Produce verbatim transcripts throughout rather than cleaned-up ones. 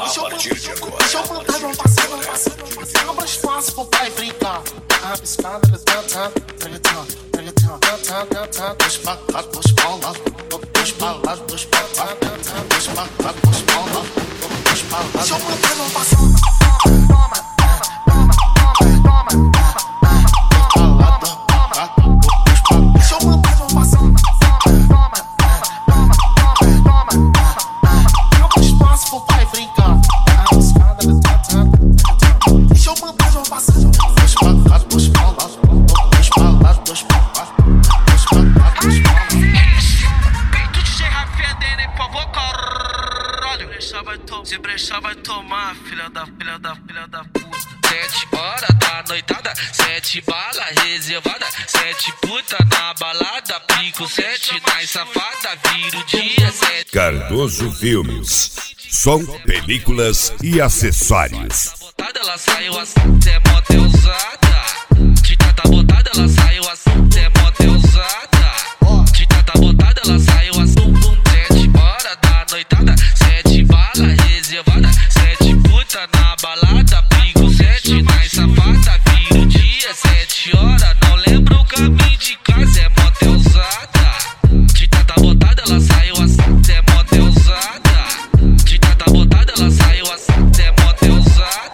A partir de agora. Deixa eu mandar meu parceiro, meu parceiro, meu parceiro. Abra espaço pro pai brincar. Rabiscada, levanta, treletão, treletão, treletão, treletão. Dois pra cá, dois pra lá. Dois pra lá, dois pra cá. Dois pra cá, dois pra lá. Dois pra lá. Deixa eu mandar meu parceiro. Toma, toma, toma, toma, toma. Deixa eu mandar meu parceiro. Toma, toma, toma, toma. Abra espaço pro pai brincar. Rabiscada, levanta, deixa eu mandar meu parceiro. Dois pra cá, dois pra lá. Dois pra lá, dois pra lá. Dois pra lá, dois pra lá. Peito de cheia fedendo, hein, por favor, caralho. Se brechar vai tomar, filha da, filha da, filha da puta. Sete horas da noitada, sete bala reservada, sete puta na balada, pico sete na safada, vira o dia sete. Cardoso Filmes, som, películas e acessórios. Ela saiu assim, cê é moto usada. De tanta botada, ela saiu assim, cê é moto usada. De tanta botada, ela saiu assim. Sete horas da noitada, sete bala reservada, sete puta na balada, pico sete na safada, vira o dia sete horas. Não lembro o caminho de casa, é moto usada. De tanta botada, ela saiu assim, cê é moto usada. De tanta botada, ela saiu assim, cê é moto usada.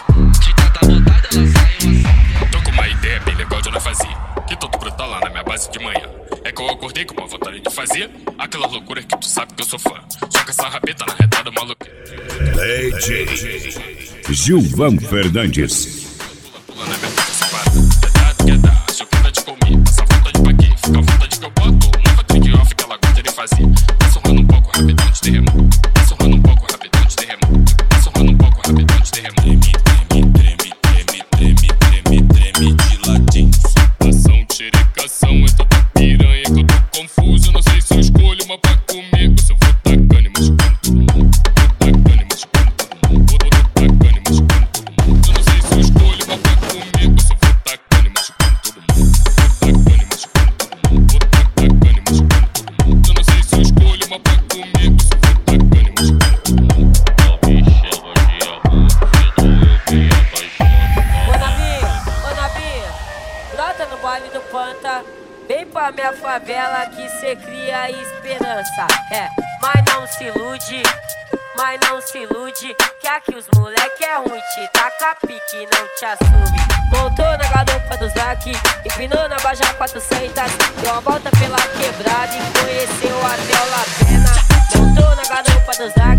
Tô com uma ideia bem legal de eu não fazer. Que todo brutal lá na minha base de manhã. É que eu acordei com uma vontade de fazer aquela loucura que tu sabe que eu sou fã. Só que essa rabeta na retada maluca. D J Gilvan Fernandes. Pula na minha boca essa parada. É dado que é dar, se eu quero te comer. Passa vontade pra quê? Fica a vontade que eu boto. Nova trick off que ela gosta de fazer. Tá sorrando um pouco rapidão de terremoto. Tá sorrando um pouco rapidão de terremoto. Tá sorrando um pouco rapidão de terremoto. Treme, treme, treme, treme, treme, treme de latim. Ação, xerecação, é toda piranha que eu tô confuso. Não sei se eu escolho uma pra comer. Se eu vou tacando e machucando todo mundo. Vou tacando e machucando todo mundo. Vou tacando e machucando todo mundo. Eu não sei se eu escolho uma pra comer. Se eu vou tacando e machucando todo mundo. Vou tacando e machucando todo mundo. Vou tacando e machucando todo mundo. Eu não sei se eu escolho uma pra comer. Se eu vou tacando e machucando todo mundo. Não me chama de amor, senão eu me apaixono. Ô Nabi, ô Nabi, brota no baile do Panta. Vem pra minha favela que cê cria esperança. É, mas não se ilude, mas não se ilude, que aqui os moleque é ruim, te taca pique, não te assume. Montou na garupa do Zac, empinou na Baja quatrocentos, deu uma volta pela quebrada e conheceu até o La Pena. Montou na garupa do Zac,